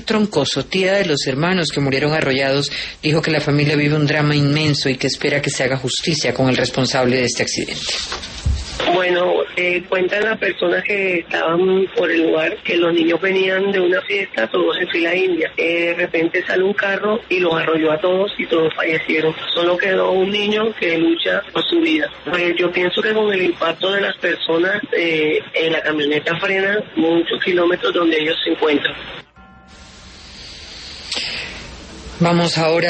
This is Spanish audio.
Troncoso, tía de los hermanos que murieron arrollados, dijo que la familia vive un drama inmenso y que espera que se haga justicia con el responsable de este accidente. Bueno, cuentan las personas que estaban por el lugar que los niños venían de una fiesta, todos en fila india. De repente sale un carro y los arrolló a todos y todos fallecieron. Solo quedó un niño que lucha por su vida. Pues yo pienso que con el impacto de las personas, en la camioneta frena muchos kilómetros donde ellos se encuentran. Vamos ahora